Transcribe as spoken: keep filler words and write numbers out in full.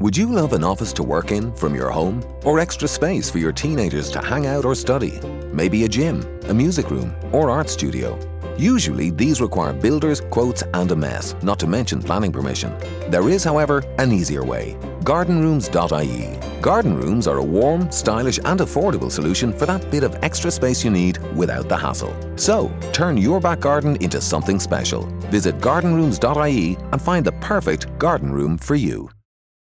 Would you love an office to work in from your home? Or extra space for your teenagers to hang out or study? Maybe a gym, a music room, or art studio? Usually, these require builders, quotes, and a mess, not to mention planning permission. There is, however, an easier way. garden rooms dot I E. Garden rooms are a warm, stylish, and affordable solution for that bit of extra space you need without the hassle. So, turn your back garden into something special. Visit garden rooms dot I E and find the perfect garden room for you.